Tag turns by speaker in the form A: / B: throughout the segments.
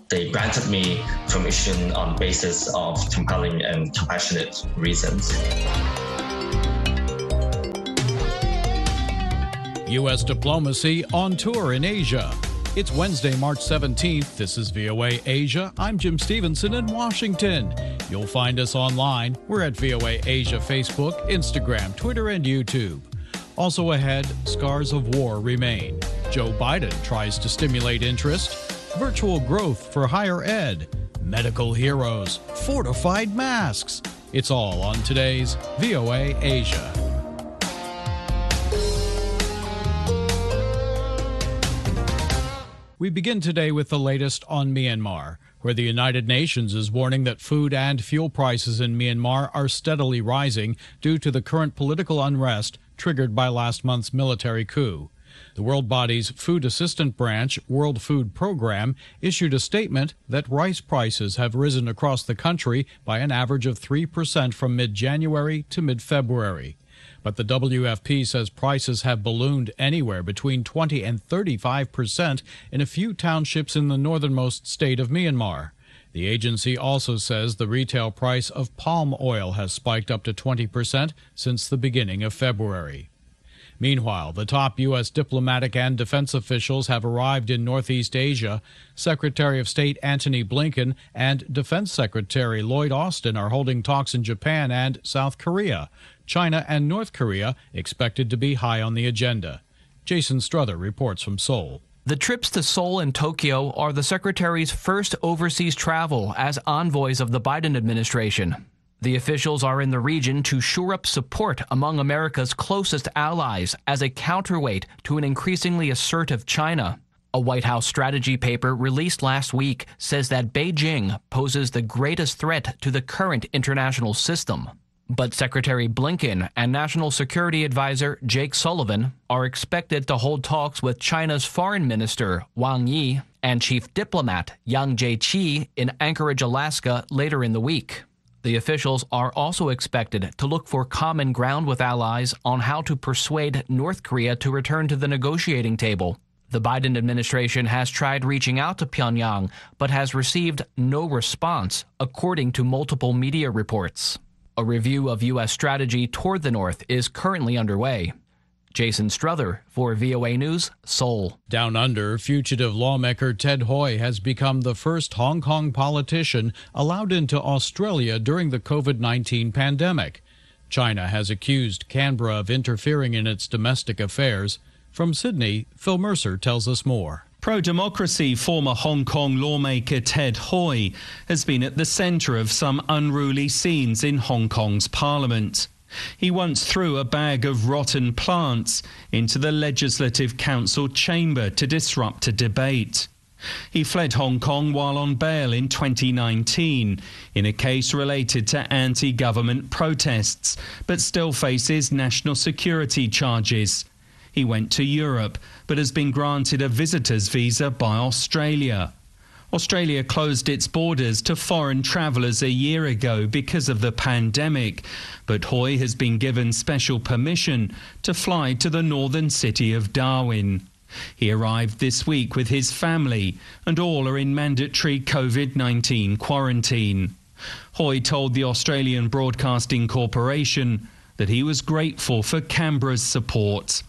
A: They granted me permission on the basis of compelling and compassionate reasons.
B: U.S. diplomacy on tour in Asia. It's Wednesday, March 17th. This is VOA Asia. I'm Jim Stevenson in Washington. You'll find us online. We're at VOA Asia Facebook, Instagram, Twitter, and YouTube. Also ahead, scars of war remain. Joe Biden tries to stimulate interest. Virtual growth for higher ed. Medical heroes. Fortified masks. It's all on today's VOA Asia. We begin today with the latest on Myanmar, where the United Nations is warning that food and fuel prices in Myanmar are steadily rising due to the current political unrest triggered by last month's military coup. The world body's food assistant branch, World Food Program, issued a statement that rice prices have risen across the country by an average of 3% from mid-January to mid-February. But the WFP says prices have ballooned anywhere between 20 and 35% in a few townships in the northernmost state of Myanmar. The agency also says the retail price of palm oil has spiked up to 20% since the beginning of February. Meanwhile, the top U.S. diplomatic and defense officials have arrived in Northeast Asia. Secretary of State Antony Blinken and Defense Secretary Lloyd Austin are holding talks in Japan and South Korea. China and North Korea expected to be high on the agenda. Jason Struther reports from Seoul.
C: The trips to Seoul and Tokyo are the Secretary's first overseas travel as envoys of the Biden administration. The officials are in the region to shore up support among America's closest allies as a counterweight to an increasingly assertive China. A White House strategy paper released last week says that Beijing poses the greatest threat to the current international system. But Secretary Blinken and National Security Advisor Jake Sullivan are expected to hold talks with China's Foreign Minister Wang Yi and Chief Diplomat Yang Jiechi in Anchorage, Alaska later in the week. The officials are also expected to look for common ground with allies on how to persuade North Korea to return to the negotiating table. The Biden administration has tried reaching out to Pyongyang, but has received no response, according to multiple media reports. A review of U.S. strategy toward the North is currently underway. Jason Struther for VOA News, Seoul.
B: Down under, fugitive lawmaker Ted Hui has become the first Hong Kong politician allowed into Australia during the COVID-19 pandemic. China has accused Canberra of interfering in its domestic affairs. From Sydney, Phil Mercer tells us more.
D: Pro-democracy former Hong Kong lawmaker Ted Hui has been at the centre of some unruly scenes in Hong Kong's parliament. He once threw a bag of rotten plants into the Legislative Council chamber to disrupt a debate. He fled Hong Kong while on bail in 2019 in a case related to anti-government protests, but still faces national security charges. He went to Europe, but has been granted a visitor's visa by Australia. Australia closed its borders to foreign travellers a year ago because of the pandemic, but Hui has been given special permission to fly to the northern city of Darwin. He arrived this week with his family, and all are in mandatory COVID-19 quarantine. Hui told the Australian Broadcasting Corporation that he was grateful for Canberra's support.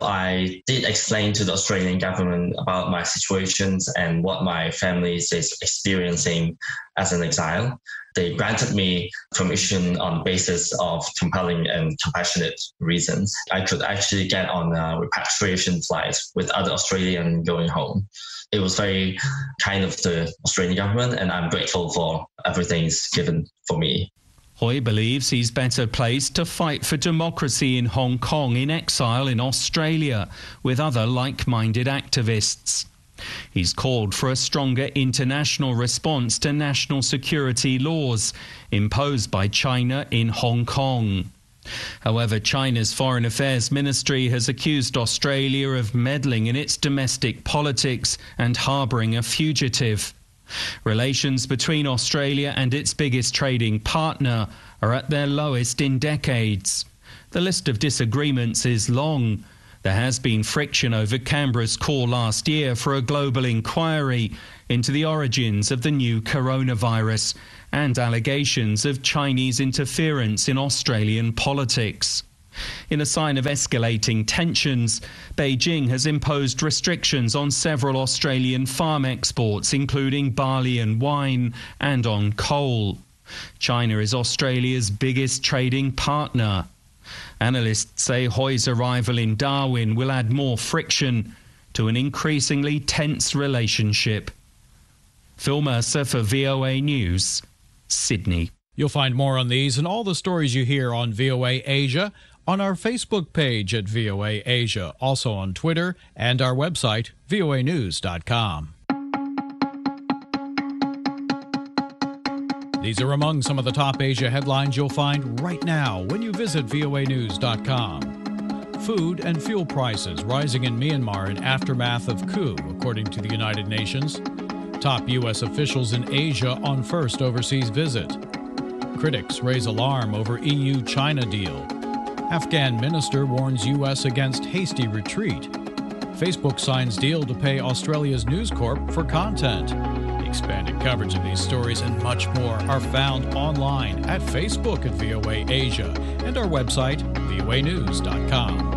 A: I did explain to the Australian government about my situations and what my family is experiencing as an exile. They granted me permission on the basis of compelling and compassionate reasons. I could actually get on a repatriation flight with other Australians going home. It was very kind of the Australian government, and I'm grateful for everything given for me.
D: Hui believes he's better placed to fight for democracy in Hong Kong in exile in Australia with other like-minded activists. He's called for a stronger international response to national security laws imposed by China in Hong Kong. However, China's Foreign Affairs Ministry has accused Australia of meddling in its domestic politics and harbouring a fugitive. Relations between Australia and its biggest trading partner are at their lowest in decades. The list of disagreements is long. There has been friction over Canberra's call last year for a global inquiry into the origins of the new coronavirus and allegations of Chinese interference in Australian politics. In a sign of escalating tensions, Beijing has imposed restrictions on several Australian farm exports, including barley and wine, and on coal. China is Australia's biggest trading partner. Analysts say Hoy's arrival in Darwin will add more friction to an increasingly tense relationship. Phil Mercer for VOA News, Sydney.
B: You'll find more on these and all the stories you hear on VOA Asia on our Facebook page at VOA Asia, also on Twitter and our website, voanews.com. These are among some of the top Asia headlines you'll find right now when you visit voanews.com. Food and fuel prices rising in Myanmar in aftermath of coup, according to the United Nations. Top U.S. officials in Asia on first overseas visit. Critics raise alarm over EU-China deal. Afghan minister warns U.S. against hasty retreat. Facebook signs deal to pay Australia's News Corp for content. Expanded coverage of these stories and much more are found online at Facebook at VOA Asia and our website, voanews.com.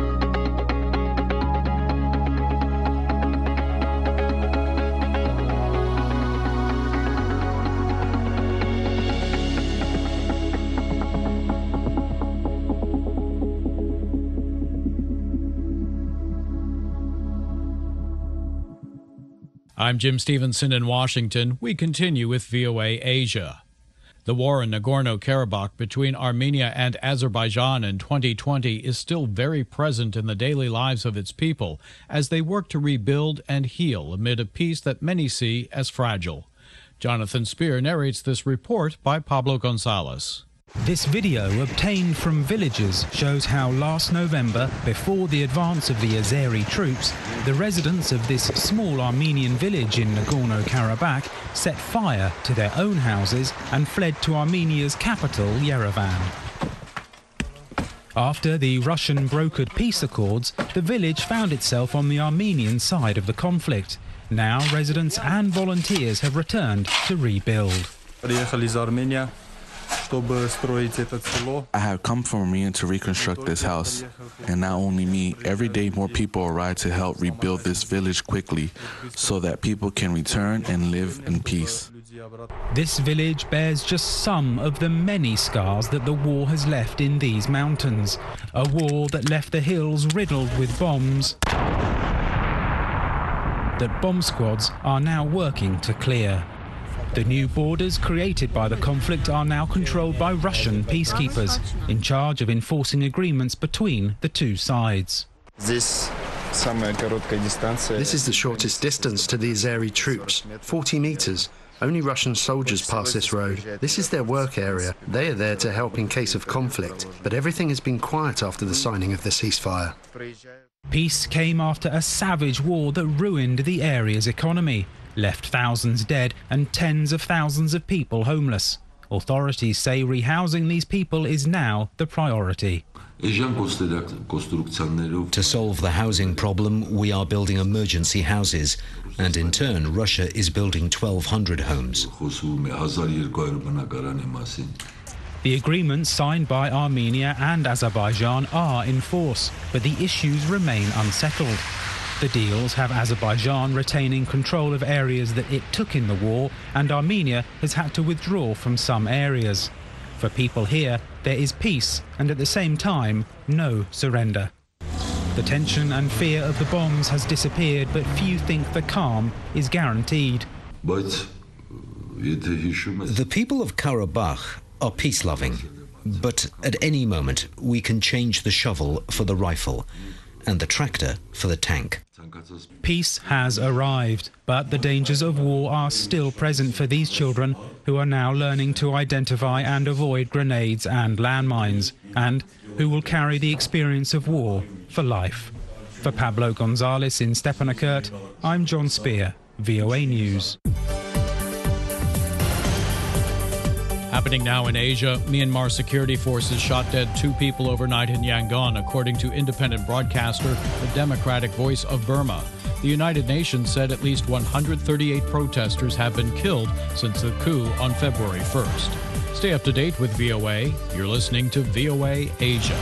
B: I'm Jim Stevenson in Washington. We continue with VOA Asia. The war in Nagorno-Karabakh between Armenia and Azerbaijan in 2020 is still very present in the daily lives of its people as they work to rebuild and heal amid a peace that many see as fragile. Jonathan Spear narrates this report by Pablo Gonzalez.
E: This video, obtained from villagers, shows how last November, before the advance of the Azeri troops, the residents of this small Armenian village in Nagorno-Karabakh set fire to their own houses and fled to Armenia's capital, Yerevan. After the Russian-brokered peace accords, the village found itself on the Armenian side of the conflict. Now residents and volunteers have returned to rebuild.
F: I have come from Armenia to reconstruct this house, and not only me, every day more people arrive to help rebuild this village quickly so that people can return and live in peace.
E: This village bears just some of the many scars that the war has left in these mountains, a war that left the hills riddled with bombs that bomb squads are now working to clear. The new borders created by the conflict are now controlled by Russian peacekeepers, in charge of enforcing agreements between the two sides.
G: This is the shortest distance to the Azeri troops, 40 meters. Only Russian soldiers pass this road. This is their work area. They are there to help in case of conflict, but everything has been quiet after the signing of the ceasefire.
E: Peace came after a savage war that ruined the area's economy, left thousands dead and tens of thousands of people homeless. Authorities say rehousing these people is now the priority.
H: To solve the housing problem, we are building emergency houses, and in turn, Russia is building 1,200 homes.
E: The agreements signed by Armenia and Azerbaijan are in force, but the issues remain unsettled. The deals have Azerbaijan retaining control of areas that it took in the war, and Armenia has had to withdraw from some areas. For people here, there is peace, and at the same time, no surrender. The tension and fear of the bombs has disappeared, but few think the calm is guaranteed.
H: The people of Karabakh are peace-loving, but at any moment we can change the shovel for the rifle and the tractor for the tank.
E: Peace has arrived, but the dangers of war are still present for these children who are now learning to identify and avoid grenades and landmines, and who will carry the experience of war for life. For Pablo Gonzalez in Stepanakert, I'm John Spear, VOA News.
B: Happening now in Asia, Myanmar security forces shot dead 2 people overnight in Yangon, according to independent broadcaster, the Democratic Voice of Burma. The United Nations said at least 138 protesters have been killed since the coup on February 1st. Stay up to date with VOA. You're listening to VOA Asia.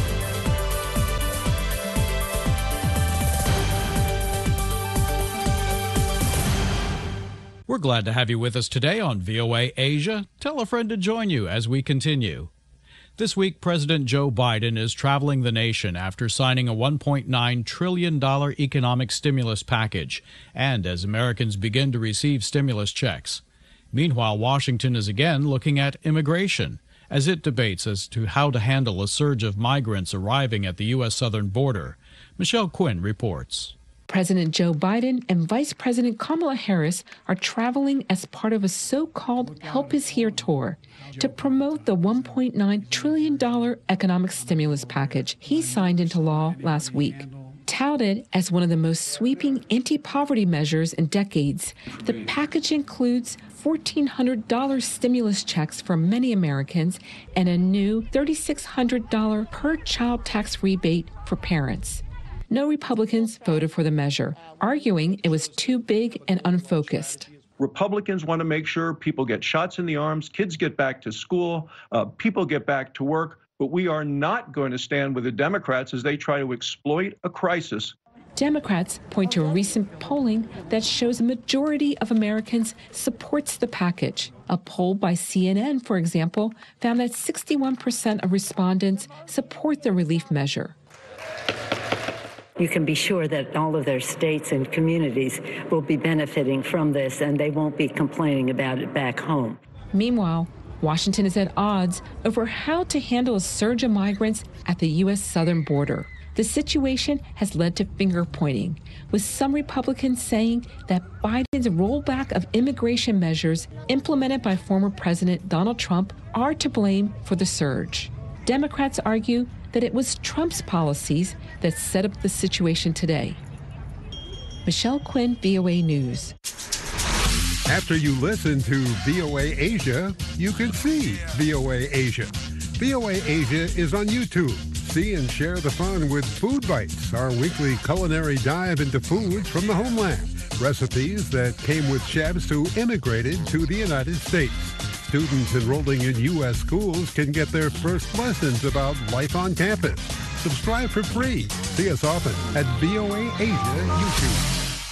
B: We're glad to have you with us today on VOA Asia. Tell a friend to join you as we continue. This week, President Joe Biden is traveling the nation after signing a $1.9 trillion economic stimulus package, and as Americans begin to receive stimulus checks. Meanwhile, Washington is again looking at immigration, as it debates as to how to handle a surge of migrants arriving at the U.S. southern border. Michelle Quinn reports.
I: President Joe Biden and Vice President Kamala Harris are traveling as part of a so-called Help Is Here tour to promote the $1.9 trillion economic stimulus package he signed into law last week. Touted as one of the most sweeping anti-poverty measures in decades, the package includes $1,400 stimulus checks for many Americans and a new $3,600 per child tax rebate for parents. No Republicans voted for the measure, arguing it was too big and unfocused.
J: Republicans want to make sure people get shots in the arms, kids get back to school, people get back to work, but we are not going to stand with the Democrats as they try to exploit a crisis.
I: Democrats point to recent polling that shows a majority of Americans supports the package. A poll by CNN, for example, found that 61% of respondents support the relief measure.
K: You can be sure that all of their states and communities will be benefiting from this, and they won't be complaining about it back home.
I: Meanwhile, Washington is at odds over how to handle a surge of migrants at the U.S. southern border. The situation has led to finger-pointing, with some Republicans saying that Biden's rollback of immigration measures implemented by former President Donald Trump are to blame for the surge. Democrats argue that it was Trump's policies that set up the situation today. Michelle Quinn, VOA News.
L: After you listen to VOA Asia, you can see VOA Asia. VOA Asia is on YouTube. See and share the fun with Food Bites, our weekly culinary dive into foods from the homeland. Recipes that came with chefs who immigrated to the United States. Students enrolling in U.S. schools can get their first lessons about life on campus. Subscribe for free. See us often at VOA Asia YouTube.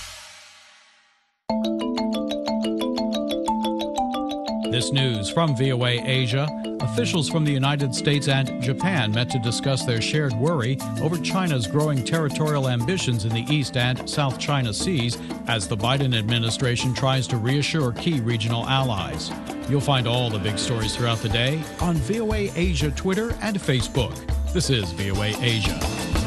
B: This news from VOA Asia. Officials from the United States and Japan met to discuss their shared worry over China's growing territorial ambitions in the East and South China Seas as the Biden administration tries to reassure key regional allies. You'll find all the big stories throughout the day on VOA Asia Twitter and Facebook. This is VOA Asia.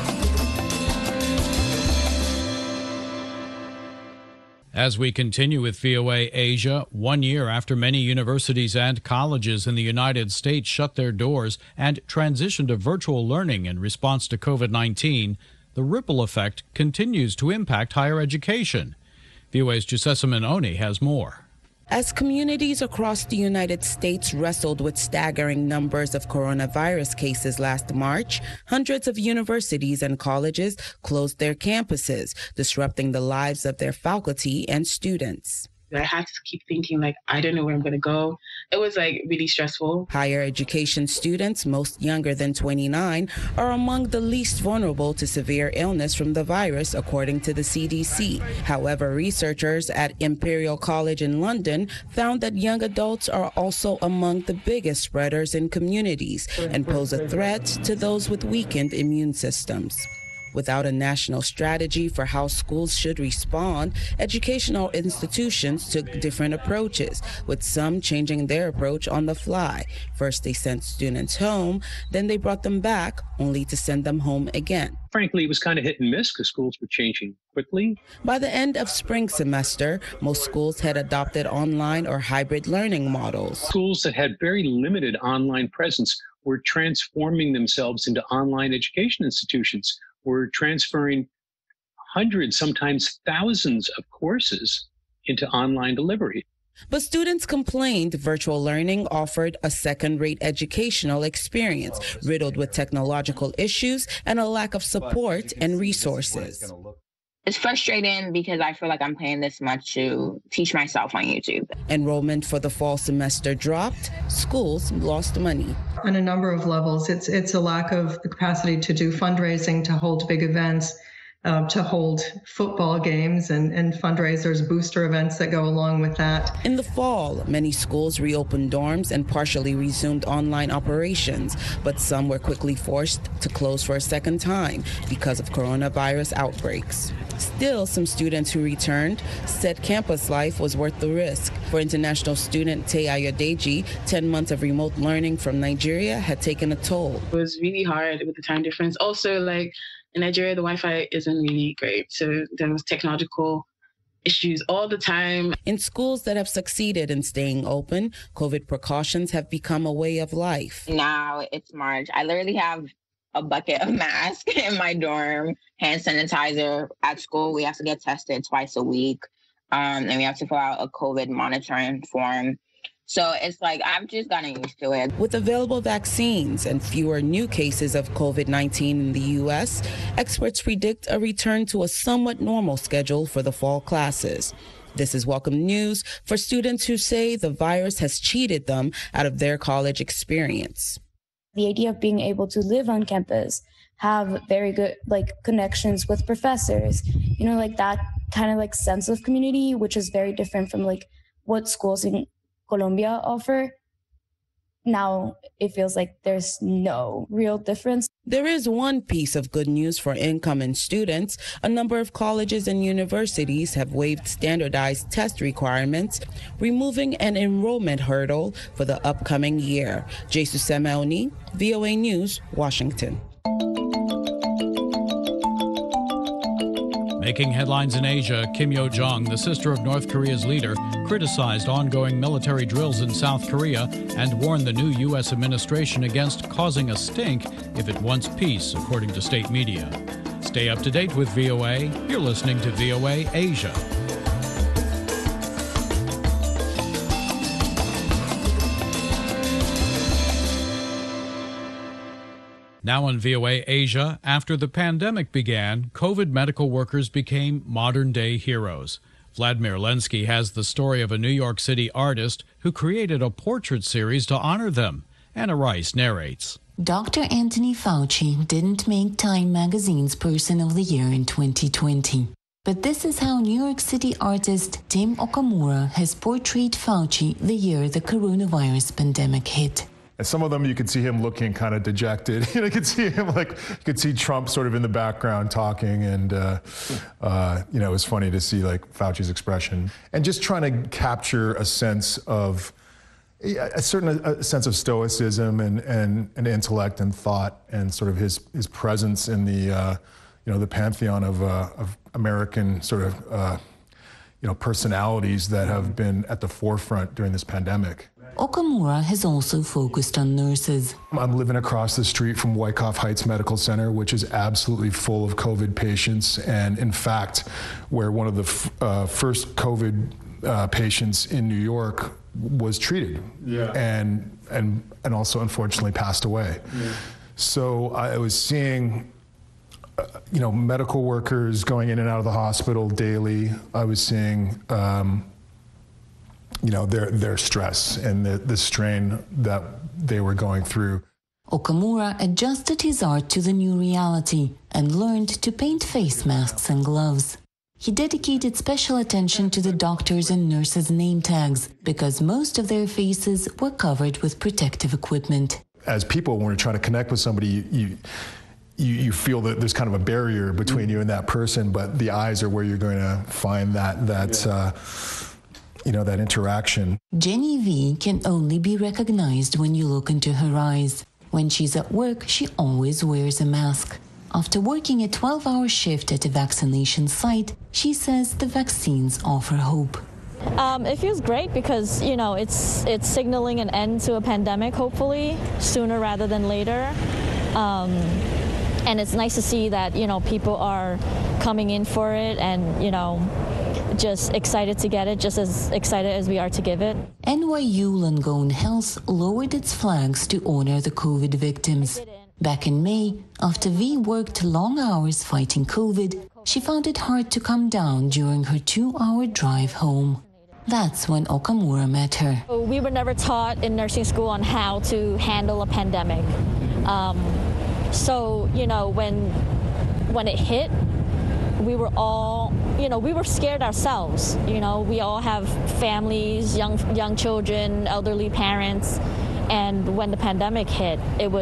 B: As we continue with VOA Asia, 1 year after many universities and colleges in the United States shut their doors and transitioned to virtual learning in response to COVID-19, the ripple effect continues to impact higher education. VOA's Jusesamin Oni has more.
M: As communities across the United States wrestled with staggering numbers of coronavirus cases last March, hundreds of universities and colleges closed their campuses, disrupting the lives of their faculty and students.
N: I had to keep thinking, I don't know where I'm going to go. It was, really stressful.
M: Higher education students, most younger than 29, are among the least vulnerable to severe illness from the virus, according to the CDC. However, researchers at Imperial College in London found that young adults are also among the biggest spreaders in communities and pose a threat to those with weakened immune systems. Without a national strategy for how schools should respond, educational institutions took different approaches, with some changing their approach on the fly. First, they sent students home, then they brought them back, only to send them home again.
O: Frankly, it was kind of hit and miss because schools were changing quickly.
M: By the end of spring semester, most schools had adopted online or hybrid learning models.
O: Schools that had very limited online presence were transforming themselves into online education institutions. We're transferring hundreds, sometimes thousands of courses into online delivery.
M: But students complained virtual learning offered a second-rate educational experience, riddled with technological issues and a lack of support and resources.
P: It's frustrating because I feel like I'm paying this much to teach myself on YouTube.
M: Enrollment for the fall semester dropped. Schools lost money.
Q: On a number of levels, it's a lack of the capacity to do fundraising, to hold big events, to hold football games and fundraisers, booster events that go along with that.
M: In the fall, many schools reopened dorms and partially resumed online operations, but some were quickly forced to close for a second time because of coronavirus outbreaks. Still, some students who returned said campus life was worth the risk. For international student Tei Ayodeji, 10 months of remote learning from Nigeria had taken a toll.
N: It was really hard with the time difference. Also, like, in Nigeria, the Wi-Fi isn't really great, so there was technological issues all the time.
M: In schools that have succeeded in staying open, COVID precautions have become a way of life.
P: Now it's March. I literally have a bucket of masks in my dorm, hand sanitizer. At school, we have to get tested twice a week, and we have to fill out a COVID monitoring form. So it's like I've just gotten used to it.
M: With available vaccines and fewer new cases of COVID-19 in the U.S., experts predict a return to a somewhat normal schedule for the fall classes. This is welcome news for students who say the virus has cheated them out of their college experience.
R: The idea of being able to live on campus, have very good connections with professors, that kind of sense of community, which is very different from what schools in Colombia offer. Now it feels like there's no real difference.
M: There is one piece of good news for incoming students. A number of colleges and universities have waived standardized test requirements, removing an enrollment hurdle for the upcoming year. Jesus Semaoni, VOA News, Washington.
B: Making headlines in Asia, Kim Yo-jong, the sister of North Korea's leader, criticized ongoing military drills in South Korea and warned the new U.S. administration against causing a stink if it wants peace, according to state media. Stay up to date with VOA. You're listening to VOA Asia. Now on VOA Asia, after the pandemic began, COVID medical workers became modern-day heroes. Vladimir Lenski has the story of a New York City artist who created a portrait series to honor them. Anna Rice narrates.
S: Dr. Anthony Fauci didn't make Time magazine's Person of the Year in 2020. But this is how New York City artist Tim Okamura has portrayed Fauci the year the coronavirus pandemic hit.
T: And some of them, you could see him looking kind of dejected. You could see him you could see Trump sort of in the background talking, and it was funny to see Fauci's expression and just trying to capture a sense of a sense of stoicism and intellect and thought, and sort of his presence in the the pantheon of American sort of personalities that have been at the forefront during this pandemic.
S: Okamura has also focused on nurses.
T: I'm living across the street from Wyckoff Heights Medical Center, which is absolutely full of COVID patients, and in fact, where one of the first COVID patients in New York was treated, and also unfortunately passed away. Yeah. So I was seeing medical workers going in and out of the hospital daily. I was seeing their stress and the strain that they were going through.
S: Okamura adjusted his art to the new reality and learned to paint face masks and gloves. He dedicated special attention to the doctors' and nurses' name tags because most of their faces were covered with protective equipment.
T: As people, when you're trying to connect with somebody, you feel that there's kind of a barrier between you and that person, but the eyes are where you're going to find that interaction.
S: Jenny V can only be recognized when you look into her eyes. When she's at work, she always wears a mask. After working a 12-hour shift at a vaccination site, she says the vaccines offer hope.
U: It feels great because, it's signaling an end to a pandemic, hopefully, sooner rather than later. And it's nice to see that, people are coming in for it and, just excited to get it, just as excited as we are to give it.
S: NYU Langone Health lowered its flags to honor the COVID victims. Back in May, after V worked long hours fighting COVID, she found it hard to come down during her 2-hour drive home. That's when Okamura met her.
U: We were never taught in nursing school on how to handle a pandemic. So, you know, when it hit, we were all, you know, we were scared ourselves. You know, we all have families, young children, elderly parents. And when the pandemic hit,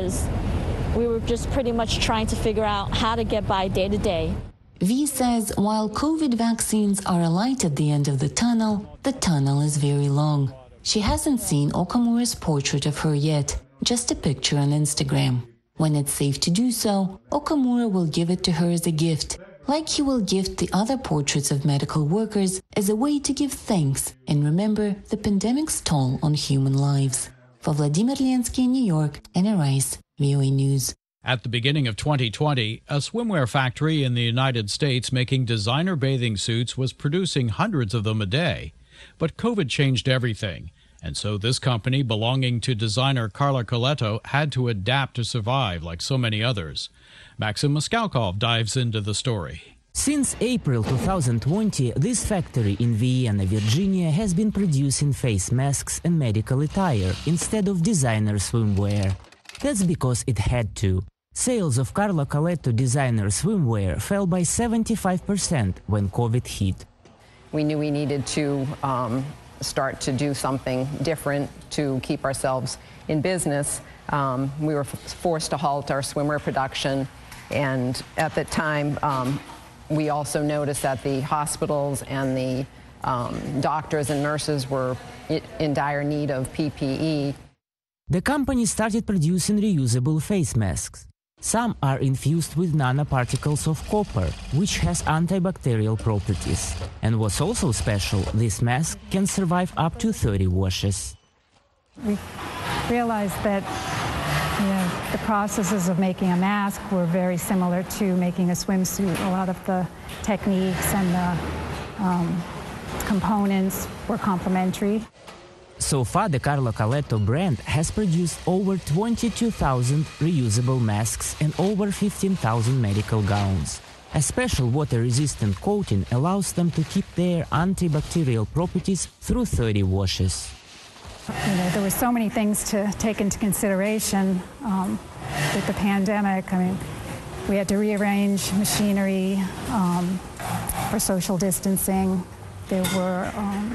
U: we were just pretty much trying to figure out how to get by day to day.
S: V says while COVID vaccines are a light at the end of the tunnel is very long. She hasn't seen Okamura's portrait of her yet, just a picture on Instagram. When it's safe to do so, Okamura will give it to her as a gift, like he will gift the other portraits of medical workers as a way to give thanks and remember the pandemic's toll on human lives. For Vladimir Lensky in New York, Anna Rice, VOA News.
B: At the beginning of 2020, a swimwear factory in the United States making designer bathing suits was producing hundreds of them a day. But COVID changed everything, and so this company belonging to designer Carla Coletto had to adapt to survive like so many others. Maxim Moskalkov dives into the story.
C: Since April 2020, this factory in Vienna, Virginia has been producing face masks and medical attire instead of designer swimwear. That's because it had to. Sales of Carla Coletto designer swimwear fell by 75% when COVID hit.
V: We knew we needed to start to do something different to keep ourselves in business. We were forced to halt our swimwear production, and at the time we also noticed that the hospitals and the doctors and nurses were in dire need of PPE.
C: The company started producing reusable face masks. Some are infused with nanoparticles of copper, which has antibacterial properties. And what's also special, this mask can survive up to 30 washes.
W: We realized that the processes of making a mask were very similar to making a swimsuit. A lot of the techniques and the components were complementary.
C: So far, the Carla Coletto brand has produced over 22,000 reusable masks and over 15,000 medical gowns. A special water-resistant coating allows them to keep their antibacterial properties through 30 washes.
W: There were so many things to take into consideration with the pandemic. I mean, we had to rearrange machinery for social distancing. There were,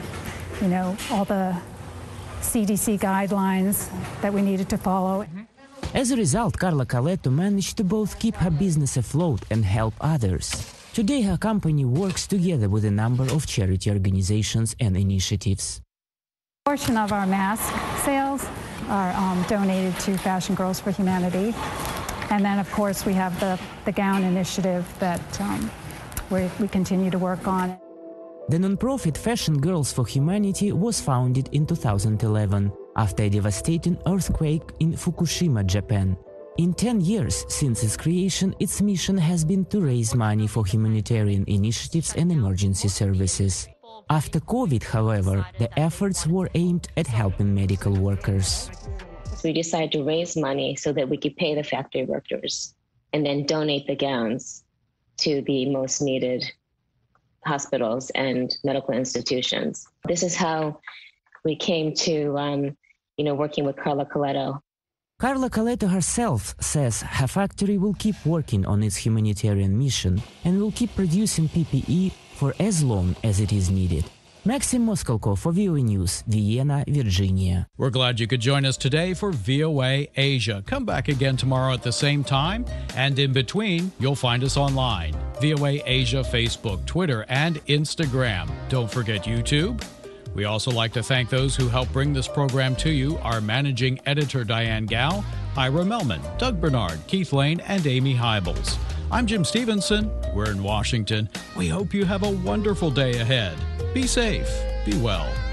W: all the CDC guidelines that we needed to follow.
C: As a result, Carla Coletto managed to both keep her business afloat and help others. Today, her company works together with a number of charity organizations and initiatives.
W: A portion of our mask sales are donated to Fashion Girls for Humanity. And then, of course, we have the gown initiative that we continue to work on.
C: The nonprofit Fashion Girls for Humanity was founded in 2011 after a devastating earthquake in Fukushima, Japan. In 10 years since its creation, its mission has been to raise money for humanitarian initiatives and emergency services. After COVID, however, the efforts were aimed at helping medical workers.
X: We decided to raise money so that we could pay the factory workers and then donate the gowns to the most needed hospitals and medical institutions. This is how we came to, working with Carla Coletto.
C: Carla Coletto herself says her factory will keep working on its humanitarian mission and will keep producing PPE for as long as it is needed. Maxim Moskalkov for VOA News, Vienna, Virginia.
B: We're glad you could join us today for VOA Asia. Come back again tomorrow at the same time, and in between, you'll find us online. VOA Asia, Facebook, Twitter, and Instagram. Don't forget YouTube. We also like to thank those who help bring this program to you, our managing editor Diane Gao, Ira Melman, Doug Bernard, Keith Lane, and Amy Hybels. I'm Jim Stevenson. We're in Washington. We hope you have a wonderful day ahead. Be safe. Be well.